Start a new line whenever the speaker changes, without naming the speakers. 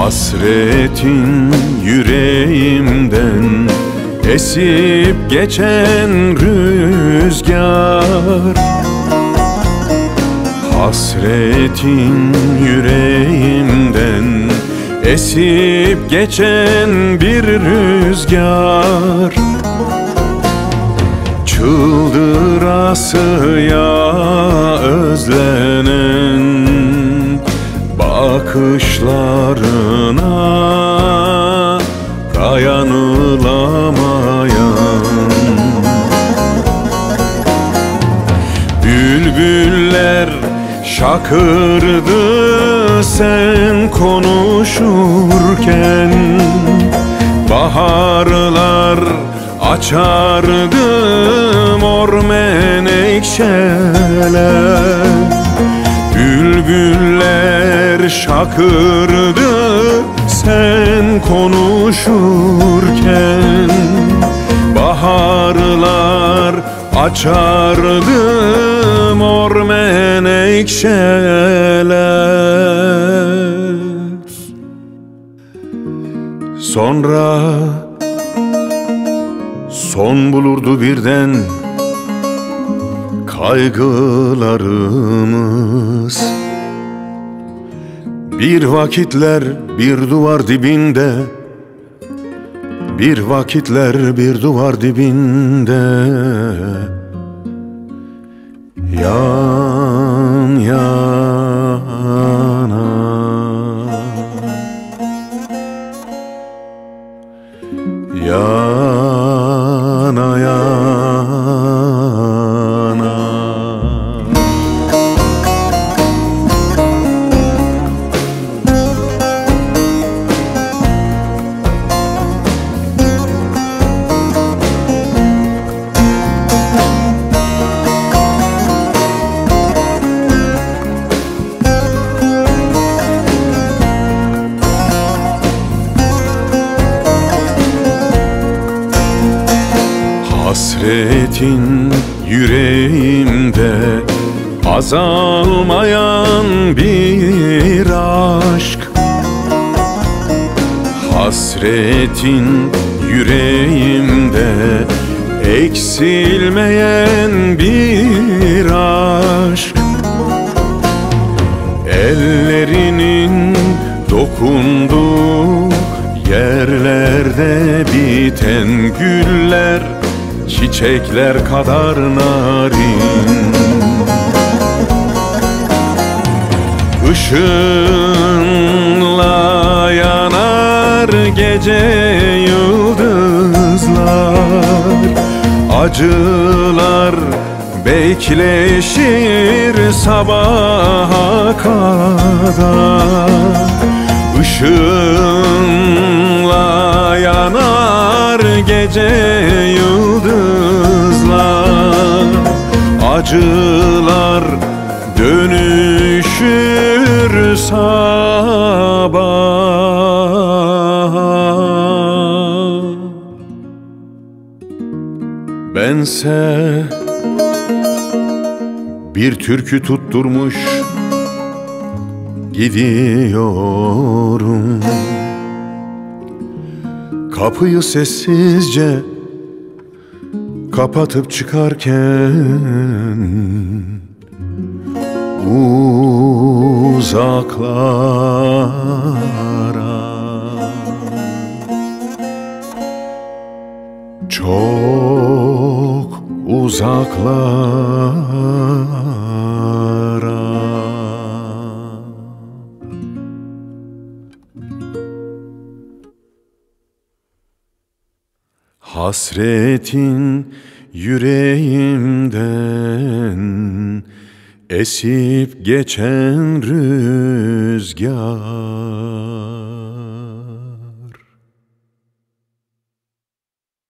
Hasretin yüreğimden esip geçen rüzgar. Hasretin yüreğimden esip geçen bir rüzgar. Çıldırasıya özlenen bakışlarına dayanılamayan bülbüller şakırdı sen konuşurken, baharlar açardı mor menekşeler. Bülbüller şakırdı sen konuşurken, baharlar açardı mor menekşeler. Sonra son bulurdu birden kaygılarımız. Bir vakitler bir duvar dibinde, bir vakitler bir duvar dibinde yan yana, yana yana. Hasretin yüreğimde azalmayan bir aşk. Hasretin yüreğimde eksilmeyen bir aşk. Ellerinin dokunduğu yerlerde biten güller, çiçekler kadar narin. Işınla yanar gece yıldızlar, acılar bekleşir sabaha kadar. Işınla yanar gece yıldızlar, acılar dönüşür sabah. Bense bir türkü tutturmuş gidiyorum, kapıyı sessizce kapatıp çıkarken uzaklara, çok uzaklara. Hasretin yüreğimden esip geçen rüzgar.